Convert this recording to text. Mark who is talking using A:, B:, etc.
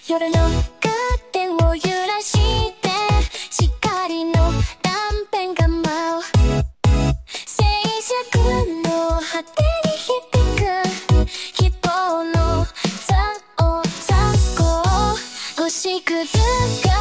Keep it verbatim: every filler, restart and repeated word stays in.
A: 夜のカーテンを揺らして光の断片が舞う静寂の果てに響く希望のザオザコ星屑が